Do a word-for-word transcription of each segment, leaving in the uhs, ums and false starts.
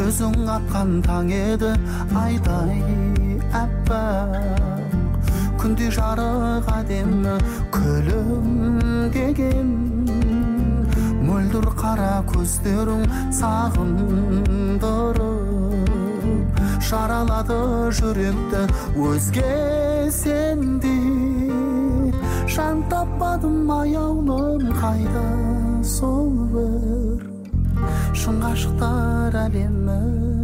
өзің атқан таң еді айдай аппақ, күндей жарық әдемі күлімдеген, мөлдір қара көздерің сағындырып жаралады жүректі өзге сендей. Жан таппадым аяулым қайда сол бір шын ғашықтар әлемі.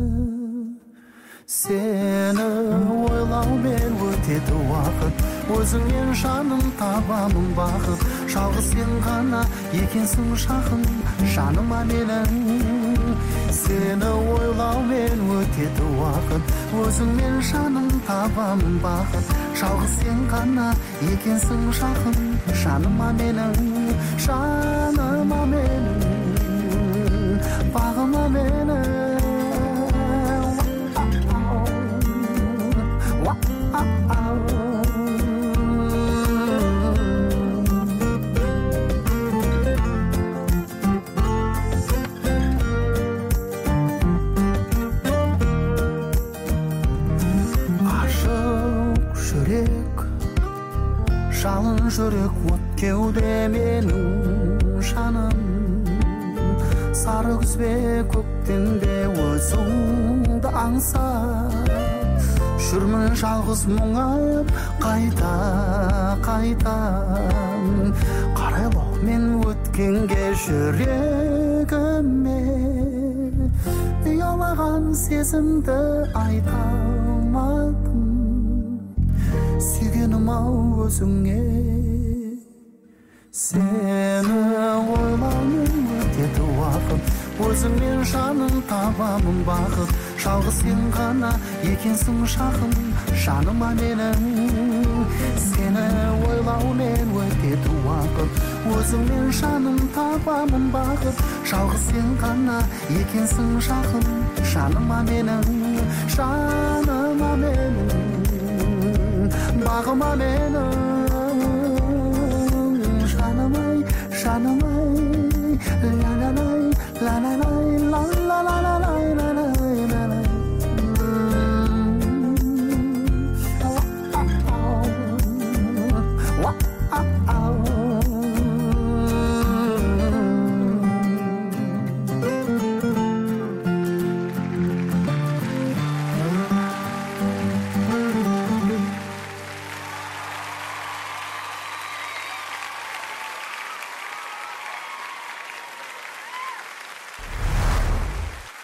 Сені ойлаумен өтеді уақыт, өзіңнен жаным табамын бақыт. Жалғыз сен ғана екенсің жақын жаныма менің. Сені ойлаумен өтеді уақыт, өзіңмен жаным табамын бақыт. Жалғыз сен ғана екенсің жақын жаныма менің. Жаныма менің, бағыма менің. Жалын жүрек от кеуде менің жаным, сары күзбе көктемде өзіңді аңсап жүрмін жалғыз мұңайып қайта қайтам. Қарайлаумен өткенге жүрегіме ұялаған сезімді айта алмадым. Сүйгенім-ау өзіңе, сені ойлаумен өтеді уақыт, өзіңмен жаным табамын бақыт. Жалғыз сен ғана екенсің жақын жаныма менің. Сені ойлаумен өтеді уақыт, өзіңмен жаным табамын бақыт. Жалғыз сен ғана екенсің жақын жаныма менің. Жаныма менің, бағыма менің. Жаным-ай, жаным-ай, ля-ля-ля.